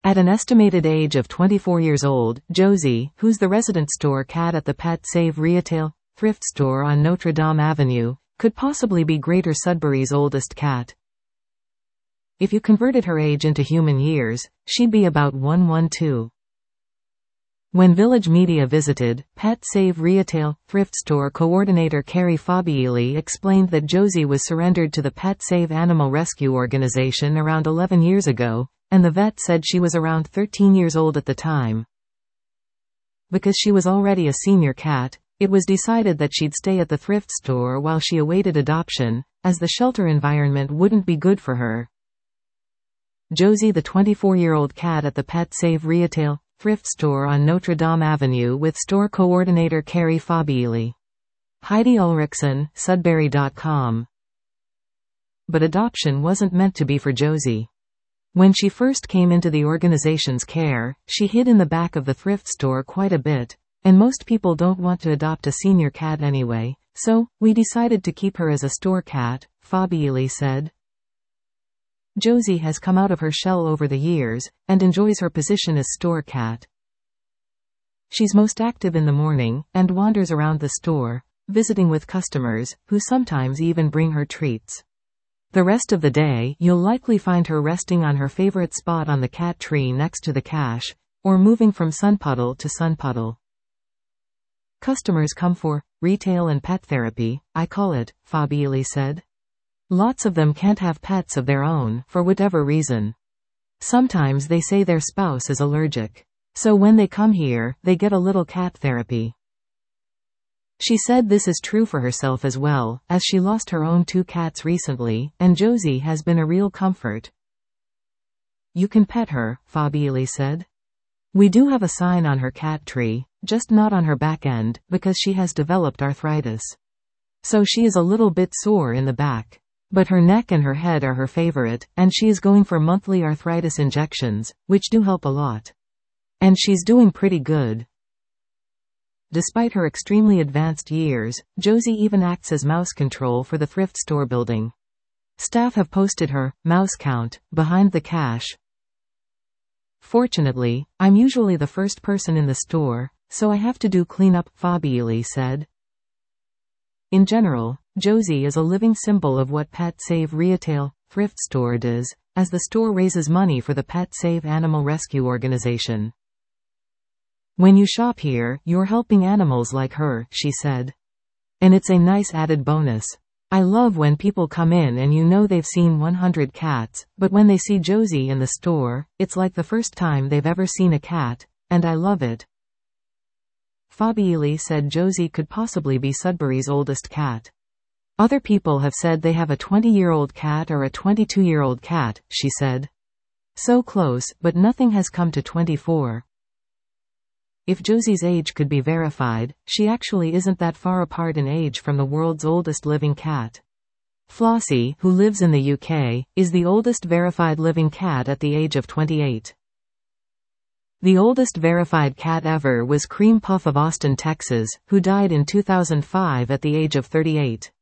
At an estimated age of 24 years old, Josie, who's the resident store cat at the Pet Save retail thrift store on Notre Dame Avenue, could possibly be Greater Sudbury's oldest cat. If you converted her age into human years, she'd be about 112. When Village Media visited, Pet Save retail thrift store coordinator Carrie Fabielli explained that Josie was surrendered to the Pet Save Animal Rescue Organization around 11 years ago, and the vet said she was around 13 years old at the time. Because she was already a senior cat, it was decided that she'd stay at the thrift store while she awaited adoption, as the shelter environment wouldn't be good for her. Josie, the 24-year-old cat at the Pet Save retail thrift store on Notre Dame Avenue with store coordinator Carrie Fabielli. Heidi Ulrichsen, Sudbury.com. But adoption wasn't meant to be for Josie. When she first came into the organization's care, she hid in the back of the thrift store quite a bit, and most people don't want to adopt a senior cat anyway, so we decided to keep her as a store cat, Fabielli said. Josie has come out of her shell over the years, and enjoys her position as store cat. She's most active in the morning, and wanders around the store, visiting with customers, who sometimes even bring her treats. The rest of the day, you'll likely find her resting on her favorite spot on the cat tree next to the cache, or moving from sunpuddle to sunpuddle. Customers come for retail and pet therapy, I call it, Fabielli said. Lots of them can't have pets of their own, for whatever reason. Sometimes they say their spouse is allergic. So when they come here, they get a little cat therapy. She said this is true for herself as well, as she lost her own 2 cats recently, and Josie has been a real comfort. You can pet her, Fabielli said. We do have a sign on her cat tree, just not on her back end, because she has developed arthritis. So she is a little bit sore in the back. But her neck and her head are her favorite, and she is going for monthly arthritis injections, which do help a lot. And she's doing pretty good. Despite her extremely advanced years, Josie even acts as mouse control for the thrift store building. Staff have posted her mouse count behind the cache. Fortunately, I'm usually the first person in the store, so I have to do cleanup, Fabielli said. In general, Josie is a living symbol of what Pet Save retail thrift store does, as the store raises money for the Pet Save Animal Rescue Organization. When you shop here, you're helping animals like her, she said. And it's a nice added bonus. I love when people come in and you know they've seen 100 cats, but when they see Josie in the store, it's like the first time they've ever seen a cat, and I love it. Fabielli said Josie could possibly be Sudbury's oldest cat. Other people have said they have a 20-year-old cat or a 22-year-old cat, she said. So close, but nothing has come to 24. If Josie's age could be verified, she actually isn't that far apart in age from the world's oldest living cat. Flossie, who lives in the UK, is the oldest verified living cat at the age of 28. The oldest verified cat ever was Cream Puff of Austin, Texas, who died in 2005 at the age of 38.